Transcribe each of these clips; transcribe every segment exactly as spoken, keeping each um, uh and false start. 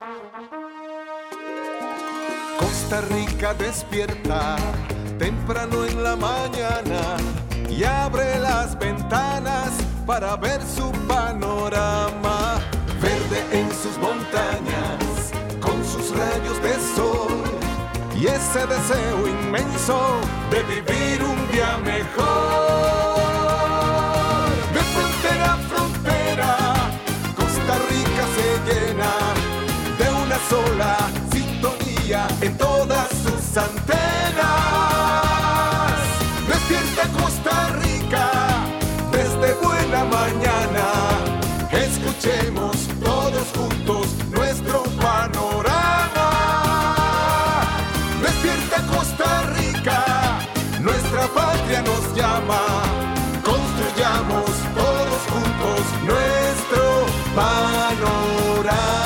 Costa Rica despierta temprano en la mañana y abre las ventanas para ver su panorama. Verde en sus montañas, con sus rayos de sol y ese deseo inmenso de vivir un día mejor. De frontera a frontera, Costa Rica se llena de una sola sintonía en todas sus antenas. Despierta Costa Rica desde buena mañana. Escuchemos todos juntos nuestro panorama. Despierta Costa Rica, nuestra patria nos llama. Construyamos todos juntos nuestro panorama.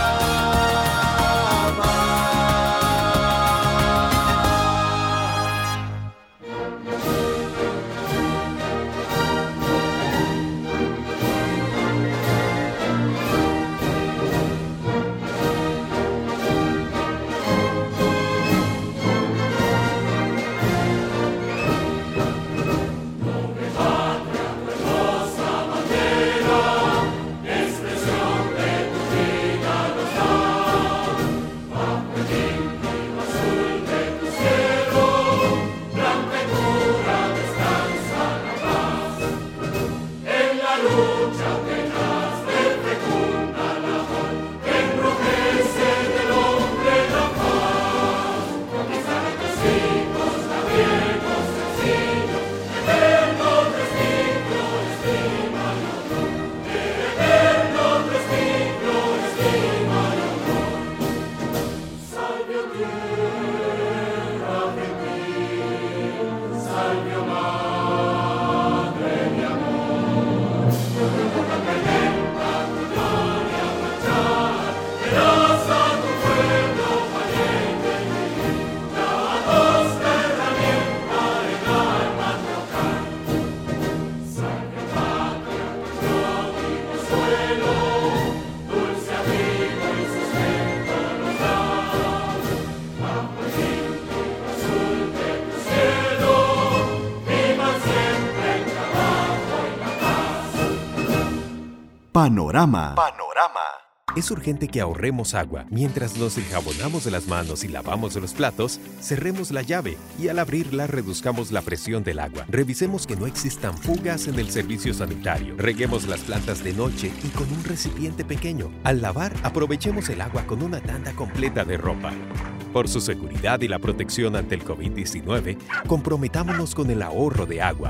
Panorama. Panorama. Es urgente que ahorremos agua. Mientras nos enjabonamos las manos y lavamos los platos, cerremos la llave y al abrirla reduzcamos la presión del agua. Revisemos que no existan fugas en el servicio sanitario. Reguemos las plantas de noche y con un recipiente pequeño. Al lavar, aprovechemos el agua con una tanda completa de ropa. Por su seguridad y la protección ante el covid diecinueve, comprometámonos con el ahorro de agua.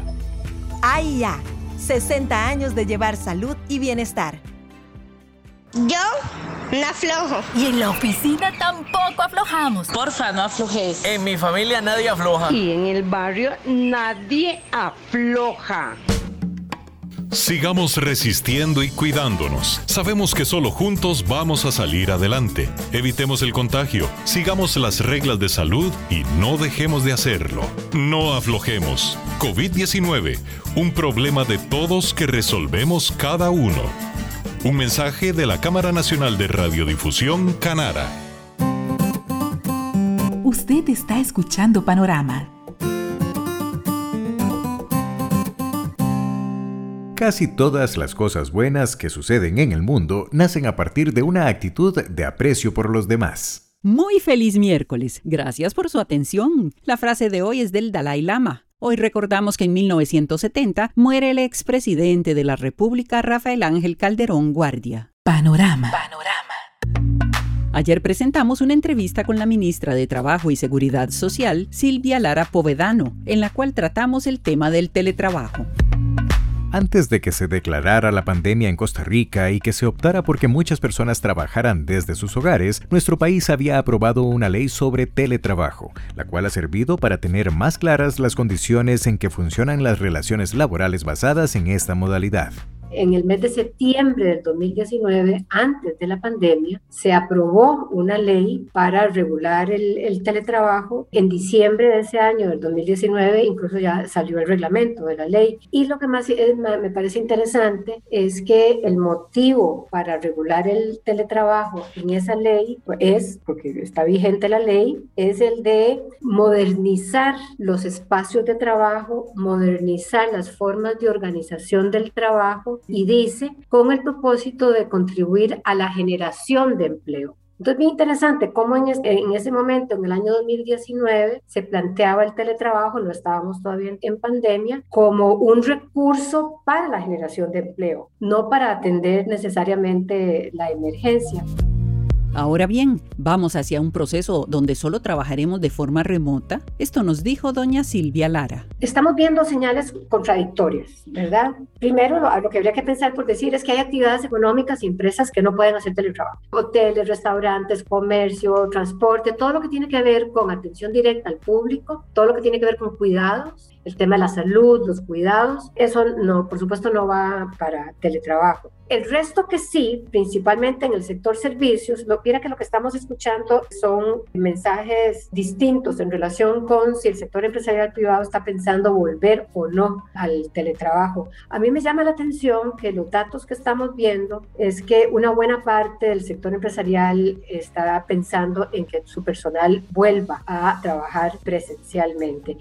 ¡Ay, ya! sesenta años de llevar salud y bienestar. Yo no aflojo. Y en la oficina tampoco aflojamos. Porfa, no aflojes. En mi familia nadie afloja. Y en el barrio nadie afloja. Sigamos resistiendo y cuidándonos. Sabemos que solo juntos vamos a salir adelante. Evitemos el contagio, sigamos las reglas de salud y no dejemos de hacerlo. No aflojemos. covid diecinueve, un problema de todos que resolvemos cada uno. Un mensaje de la Cámara Nacional de Radiodifusión, Canara. Usted está escuchando Panorama. Casi todas las cosas buenas que suceden en el mundo nacen a partir de una actitud de aprecio por los demás. Muy feliz miércoles. Gracias por su atención. La frase de hoy es del Dalai Lama. Hoy recordamos que en mil novecientos setenta muere el expresidente de la República, Rafael Ángel Calderón Guardia. Panorama. Panorama. Ayer presentamos una entrevista con la ministra de Trabajo y Seguridad Social, Silvia Lara Povedano, en la cual tratamos el tema del teletrabajo. Antes de que se declarara la pandemia en Costa Rica y que se optara por que muchas personas trabajaran desde sus hogares, nuestro país había aprobado una ley sobre teletrabajo, la cual ha servido para tener más claras las condiciones en que funcionan las relaciones laborales basadas en esta modalidad. En el mes de septiembre del dos mil diecinueve, antes de la pandemia, se aprobó una ley para regular el, el teletrabajo. En diciembre de ese año, del dos mil diecinueve, incluso ya salió el reglamento de la ley. Y lo que más es, me parece interesante es que el motivo para regular el teletrabajo en esa ley es, porque está vigente la ley, es el de modernizar los espacios de trabajo, modernizar las formas de organización del trabajo y dice, con el propósito de contribuir a la generación de empleo. Entonces, bien interesante cómo en, este, en ese momento, en el año dos mil diecinueve, se planteaba el teletrabajo, no estábamos todavía en, en pandemia, como un recurso para la generación de empleo, no para atender necesariamente la emergencia. Ahora bien, ¿vamos hacia un proceso donde solo trabajaremos de forma remota? Esto nos dijo doña Silvia Lara. Estamos viendo señales contradictorias, ¿verdad? Primero, lo, lo que habría que pensar por decir es que hay actividades económicas y empresas que no pueden hacer teletrabajo. Hoteles, restaurantes, comercio, transporte, todo lo que tiene que ver con atención directa al público, todo lo que tiene que ver con cuidados, el tema de la salud, los cuidados, eso no, por supuesto no va para teletrabajo. El resto que sí, principalmente en el sector servicios, lo, mira que lo que estamos escuchando son mensajes distintos en relación con si el sector empresarial privado está pensando volver o no al teletrabajo. A mí me llama la atención que los datos que estamos viendo es que una buena parte del sector empresarial está pensando en que su personal vuelva a trabajar presencialmente.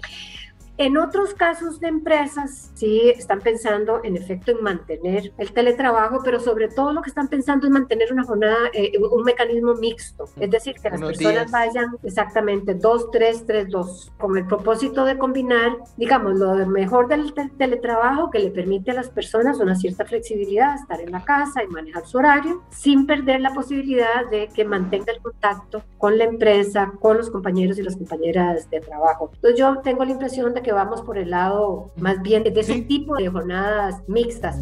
En otros casos de empresas, sí están pensando en efecto en mantener el teletrabajo, pero sobre todo lo que están pensando es mantener una jornada, eh, un mecanismo mixto. Es decir, que las Unos personas días. vayan exactamente dos, tres, tres, dos, con el propósito de combinar, digamos, lo mejor del teletrabajo que le permite a las personas una cierta flexibilidad, estar en la casa y manejar su horario, sin perder la posibilidad de que mantenga el contacto con la empresa, con los compañeros y las compañeras de trabajo. Entonces yo tengo la impresión de que vamos por el lado más bien de ese tipo de jornadas mixtas.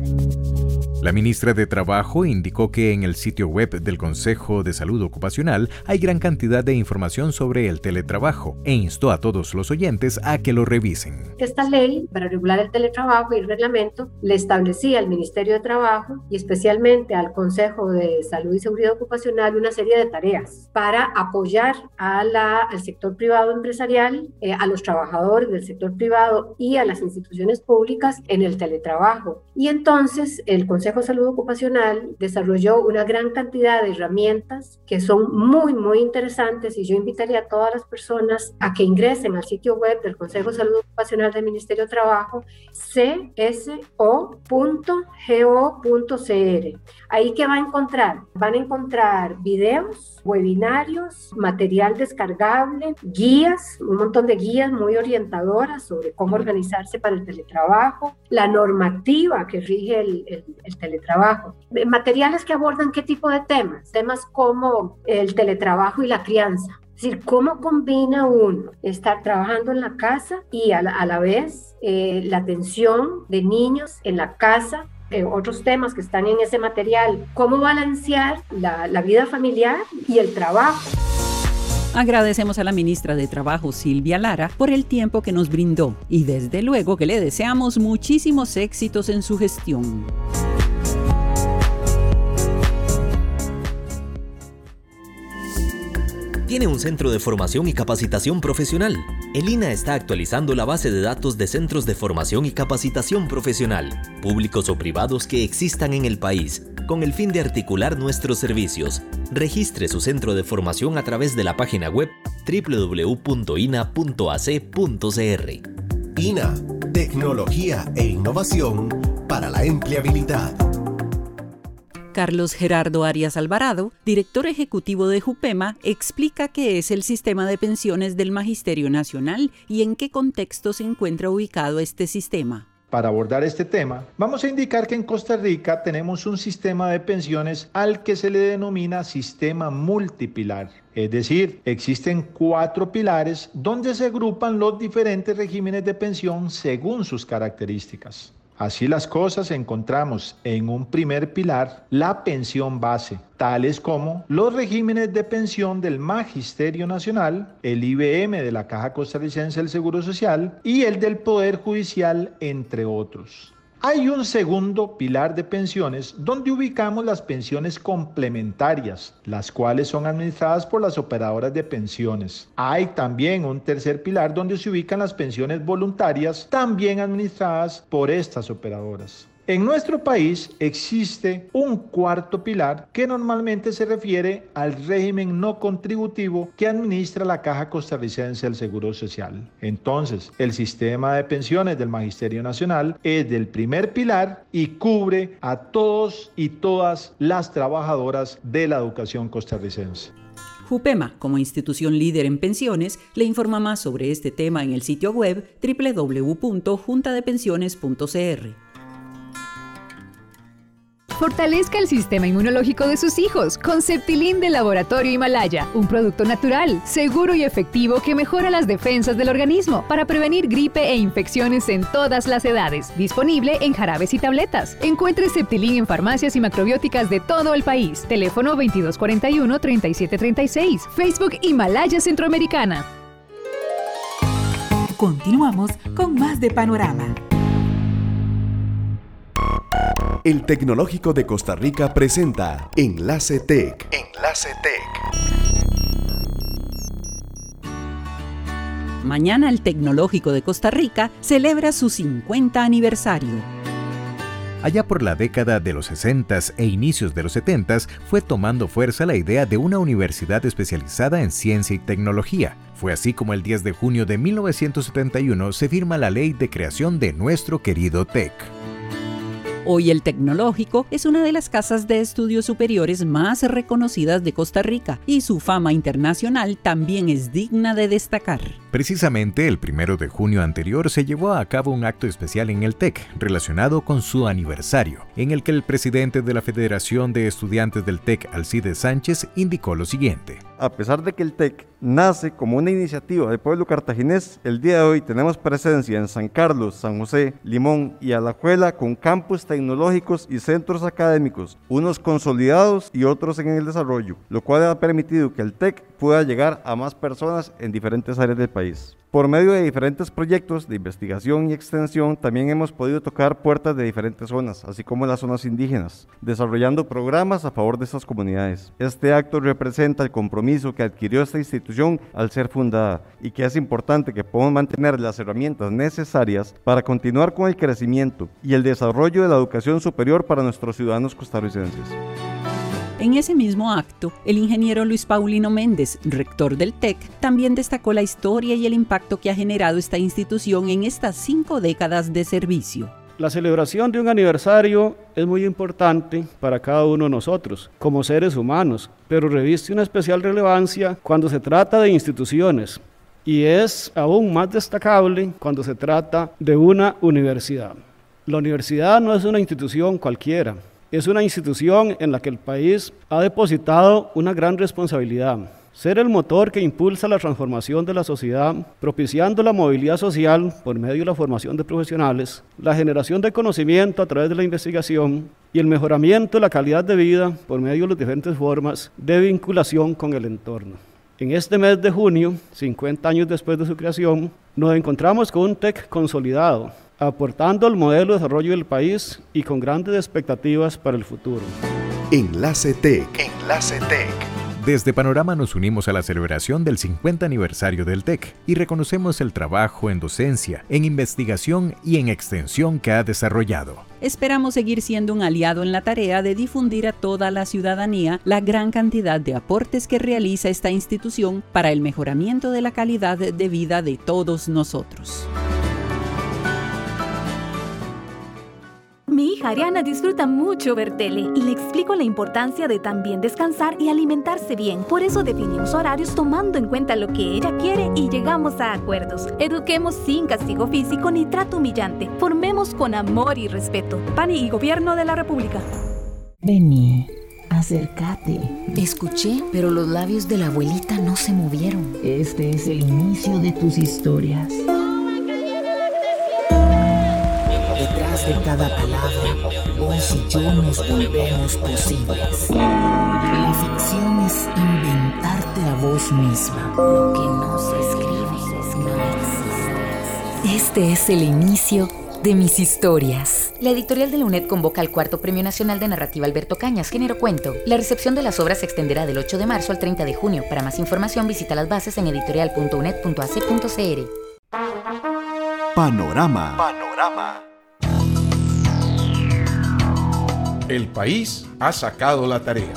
La ministra de Trabajo indicó que en el sitio web del Consejo de Salud Ocupacional hay gran cantidad de información sobre el teletrabajo e instó a todos los oyentes a que lo revisen. Esta ley para regular el teletrabajo y el reglamento le establecía al Ministerio de Trabajo y especialmente al Consejo de Salud y Seguridad Ocupacional una serie de tareas para apoyar a la, al sector privado empresarial, eh, a los trabajadores del sector privado y a las instituciones públicas en el teletrabajo. Y entonces el Consejo de Salud Ocupacional desarrolló una gran cantidad de herramientas que son muy, muy interesantes y yo invitaría a todas las personas a que ingresen al sitio web del Consejo de Salud Ocupacional del Ministerio de Trabajo, c s o punto go punto c r. Ahí que va a encontrar, van a encontrar videos, webinarios, material descargable, guías, un montón de guías muy orientadoras sobre cómo organizarse para el teletrabajo, la normativa que rige el, el, el teletrabajo, materiales que abordan qué tipo de temas, temas como el teletrabajo y la crianza. Es decir, cómo combina uno estar trabajando en la casa y a la, a la vez eh, la atención de niños en la casa, eh, otros temas que están en ese material, cómo balancear la, la vida familiar y el trabajo. Agradecemos a la ministra de Trabajo, Silvia Lara, por el tiempo que nos brindó y desde luego que le deseamos muchísimos éxitos en su gestión. ¿Tiene un centro de formación y capacitación profesional? El I N A está actualizando la base de datos de centros de formación y capacitación profesional, públicos o privados que existan en el país, con el fin de articular nuestros servicios. Registre su centro de formación a través de la página web doble u doble u doble u punto i n a punto a c punto c r. I N A, tecnología e innovación para la empleabilidad. Carlos Gerardo Arias Alvarado, director ejecutivo de JUPEMA, explica qué es el sistema de pensiones del Magisterio Nacional y en qué contexto se encuentra ubicado este sistema. Para abordar este tema, vamos a indicar que en Costa Rica tenemos un sistema de pensiones al que se le denomina sistema multipilar. Es decir, existen cuatro pilares donde se agrupan los diferentes regímenes de pensión según sus características. Así las cosas, encontramos en un primer pilar la pensión base, tales como los regímenes de pensión del Magisterio Nacional, el I B M de la Caja Costarricense del Seguro Social y el del Poder Judicial, entre otros. Hay un segundo pilar de pensiones donde ubicamos las pensiones complementarias, las cuales son administradas por las operadoras de pensiones. Hay también un tercer pilar donde se ubican las pensiones voluntarias, también administradas por estas operadoras. En nuestro país existe un cuarto pilar que normalmente se refiere al régimen no contributivo que administra la Caja Costarricense del Seguro Social. Entonces, el sistema de pensiones del Magisterio Nacional es del primer pilar y cubre a todos y todas las trabajadoras de la educación costarricense. JUPEMA, como institución líder en pensiones, le informa más sobre este tema en el sitio web doble u doble u doble u punto junta de pensiones punto c r. Fortalezca el sistema inmunológico de sus hijos con Septilin de Laboratorio Himalaya, un producto natural, seguro y efectivo que mejora las defensas del organismo para prevenir gripe e infecciones en todas las edades. Disponible en jarabes y tabletas. Encuentre Septilin en farmacias y macrobióticas de todo el país. Teléfono veintidós cuarenta y uno, treinta y siete treinta y seis. Facebook Himalaya Centroamericana. Continuamos con más de Panorama. El Tecnológico de Costa Rica presenta Enlace Tech. Enlace Tech. Mañana el Tecnológico de Costa Rica celebra su cincuenta aniversario. Allá por la década de los sesentas e inicios de los setentas fue tomando fuerza la idea de una universidad especializada en ciencia y tecnología. Fue así como el diez de junio de mil novecientos setenta y uno se firma la ley de creación de nuestro querido T E C. Hoy el Tecnológico es una de las casas de estudios superiores más reconocidas de Costa Rica y su fama internacional también es digna de destacar. Precisamente el primero de junio anterior se llevó a cabo un acto especial en el T E C relacionado con su aniversario, en el que el presidente de la Federación de Estudiantes del T E C, Alcides Sánchez, indicó lo siguiente. A pesar de que el T E C nace como una iniciativa del pueblo cartaginés, el día de hoy tenemos presencia en San Carlos, San José, Limón y Alajuela con campus tecnológicos y centros académicos, unos consolidados y otros en el desarrollo, lo cual ha permitido que el T E C pueda llegar a más personas en diferentes áreas del país. Por medio de diferentes proyectos de investigación y extensión, también hemos podido tocar puertas de diferentes zonas, así como las zonas indígenas, desarrollando programas a favor de estas comunidades. Este acto representa el compromiso que adquirió esta institución al ser fundada y que es importante que podamos mantener las herramientas necesarias para continuar con el crecimiento y el desarrollo de la educación superior para nuestros ciudadanos costarricenses. En ese mismo acto, el ingeniero Luis Paulino Méndez, rector del T E C, también destacó la historia y el impacto que ha generado esta institución en estas cinco décadas de servicio. La celebración de un aniversario es muy importante para cada uno de nosotros, como seres humanos, pero reviste una especial relevancia cuando se trata de instituciones y es aún más destacable cuando se trata de una universidad. La universidad no es una institución cualquiera. Es una institución en la que el país ha depositado una gran responsabilidad. Ser el motor que impulsa la transformación de la sociedad, propiciando la movilidad social por medio de la formación de profesionales, la generación de conocimiento a través de la investigación y el mejoramiento de la calidad de vida por medio de las diferentes formas de vinculación con el entorno. En este mes de junio, cincuenta años después de su creación, nos encontramos con un T E C consolidado, aportando al modelo de desarrollo del país y con grandes expectativas para el futuro. Enlace T E C. Enlace T E C. Desde Panorama nos unimos a la celebración del cincuenta aniversario del T E C y reconocemos el trabajo en docencia, en investigación y en extensión que ha desarrollado. Esperamos seguir siendo un aliado en la tarea de difundir a toda la ciudadanía la gran cantidad de aportes que realiza esta institución para el mejoramiento de la calidad de vida de todos nosotros. Mi hija Ariana disfruta mucho ver tele y le explico la importancia de también descansar y alimentarse bien. Por eso definimos horarios tomando en cuenta lo que ella quiere y llegamos a acuerdos. Eduquemos sin castigo físico ni trato humillante. Formemos con amor y respeto. P A N y Gobierno de la República. Vení, acércate. Escuché, pero los labios de la abuelita no se movieron. Este es el inicio de tus historias. Detrás de cada palabra, vos y yo nos volvemos posibles. La ficción es inventarte a vos misma. Lo que no se escribe no existe. Este es el inicio de mis historias. La editorial de la UNED convoca al cuarto Premio Nacional de Narrativa Alberto Cañas, género cuento. La recepción de las obras se extenderá del ocho de marzo al treinta de junio. Para más información visita las bases en editorial punto uned punto a c punto c r. Panorama. Panorama. El país ha sacado la tarea.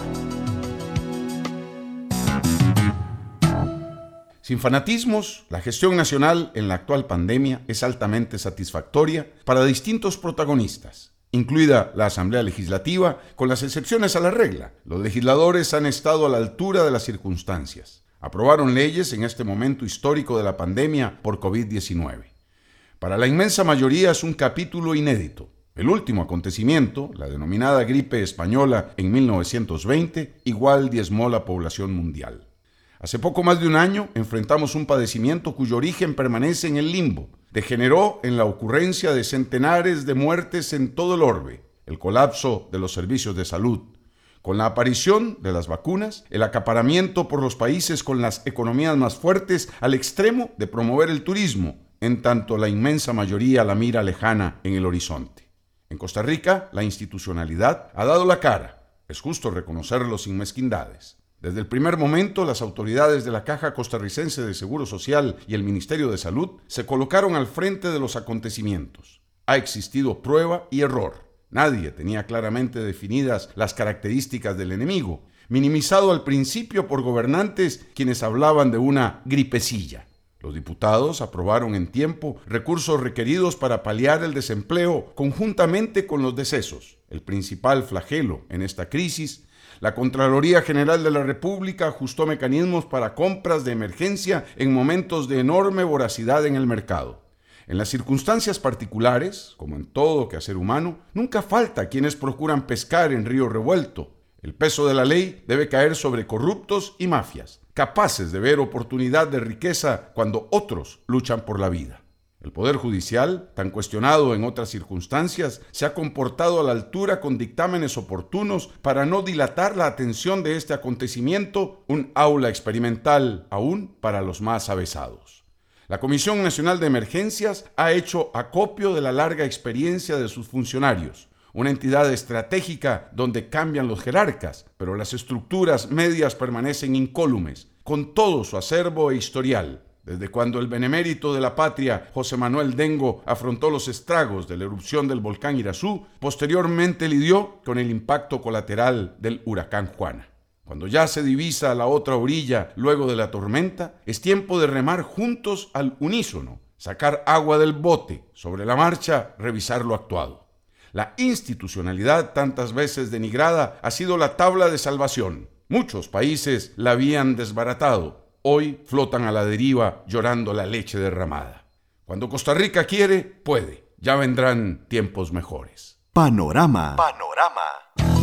Sin fanatismos, la gestión nacional en la actual pandemia es altamente satisfactoria para distintos protagonistas, incluida la Asamblea Legislativa, con las excepciones a la regla. Los legisladores han estado a la altura de las circunstancias. Aprobaron leyes en este momento histórico de la pandemia por covid diecinueve. Para la inmensa mayoría es un capítulo inédito. El último acontecimiento, la denominada gripe española en mil novecientos veinte, igual diezmó la población mundial. Hace poco más de un año enfrentamos un padecimiento cuyo origen permanece en el limbo. Degeneró en la ocurrencia de centenares de muertes en todo el orbe, el colapso de los servicios de salud. Con la aparición de las vacunas, el acaparamiento por los países con las economías más fuertes al extremo de promover el turismo, en tanto la inmensa mayoría la mira lejana en el horizonte. En Costa Rica, la institucionalidad ha dado la cara. Es justo reconocerlo sin mezquindades. Desde el primer momento, las autoridades de la Caja Costarricense de Seguro Social y el Ministerio de Salud se colocaron al frente de los acontecimientos. Ha existido prueba y error. Nadie tenía claramente definidas las características del enemigo, minimizado al principio por gobernantes quienes hablaban de una gripecilla. Los diputados aprobaron en tiempo recursos requeridos para paliar el desempleo conjuntamente con los decesos. El principal flagelo en esta crisis, la Contraloría General de la República ajustó mecanismos para compras de emergencia en momentos de enorme voracidad en el mercado. En las circunstancias particulares, como en todo quehacer humano, nunca falta quienes procuran pescar en río revuelto. El peso de la ley debe caer sobre corruptos y mafias, capaces de ver oportunidad de riqueza cuando otros luchan por la vida. El Poder Judicial, tan cuestionado en otras circunstancias, se ha comportado a la altura con dictámenes oportunos para no dilatar la atención de este acontecimiento, un aula experimental aún para los más avesados. La Comisión Nacional de Emergencias ha hecho acopio de la larga experiencia de sus funcionarios, una entidad estratégica donde cambian los jerarcas, pero las estructuras medias permanecen incólumes, con todo su acervo e historial. Desde cuando el benemérito de la patria, José Manuel Dengo, afrontó los estragos de la erupción del volcán Irazú, posteriormente lidió con el impacto colateral del huracán Juana. Cuando ya se divisa a la otra orilla luego de la tormenta, es tiempo de remar juntos al unísono, sacar agua del bote, sobre la marcha revisar lo actuado. La institucionalidad, tantas veces denigrada, ha sido la tabla de salvación. Muchos países la habían desbaratado. Hoy flotan a la deriva llorando la leche derramada. Cuando Costa Rica quiere, puede. Ya vendrán tiempos mejores. Panorama. Panorama.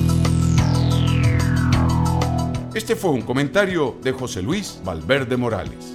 Este fue un comentario de José Luis Valverde Morales.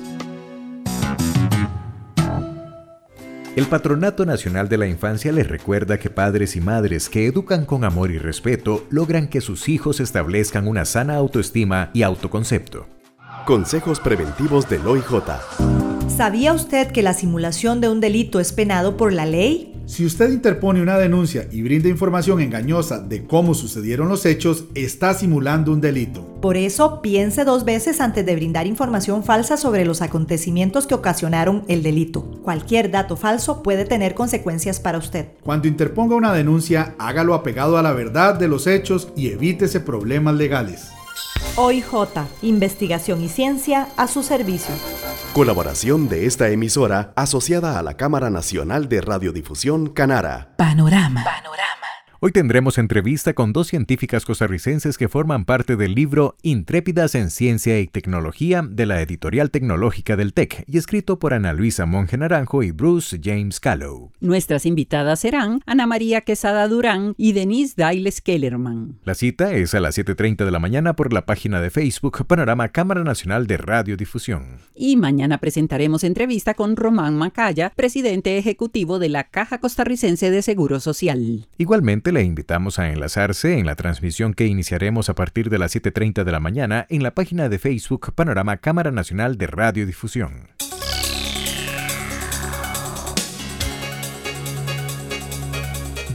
El Patronato Nacional de la Infancia les recuerda que padres y madres que educan con amor y respeto logran que sus hijos establezcan una sana autoestima y autoconcepto. Consejos preventivos del O I J. ¿Sabía usted que la simulación de un delito es penado por la ley? Si usted interpone una denuncia y brinda información engañosa de cómo sucedieron los hechos, está simulando un delito. Por eso, piense dos veces antes de brindar información falsa sobre los acontecimientos que ocasionaron el delito. Cualquier dato falso puede tener consecuencias para usted. Cuando interponga una denuncia, hágalo apegado a la verdad de los hechos y evítese problemas legales. O I J, Investigación y Ciencia a su servicio. Colaboración de esta emisora asociada a la Cámara Nacional de Radiodifusión Canara. Panorama. Panorama. Hoy tendremos entrevista con dos científicas costarricenses que forman parte del libro Intrépidas en Ciencia y Tecnología de la Editorial Tecnológica del TEC y escrito por Ana Luisa Monge Naranjo y Bruce James Callow. Nuestras invitadas serán Ana María Quesada Durán y Denise Dailes Kellerman. La cita es a las siete treinta de la mañana por la página de Facebook Panorama Cámara Nacional de Radiodifusión. Y mañana presentaremos entrevista con Román Macaya, presidente ejecutivo de la Caja Costarricense de Seguro Social. Igualmente, le invitamos a enlazarse en la transmisión que iniciaremos a partir de las siete treinta de la mañana en la página de Facebook Panorama Cámara Nacional de Radiodifusión.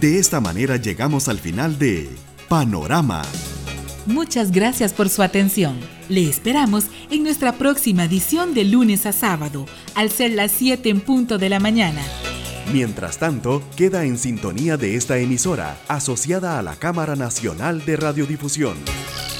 De esta manera llegamos al final de Panorama. Muchas gracias por su atención. Le esperamos en nuestra próxima edición de lunes a sábado, al ser las siete en punto de la mañana. Mientras tanto, queda en sintonía de esta emisora, asociada a la Cámara Nacional de Radiodifusión.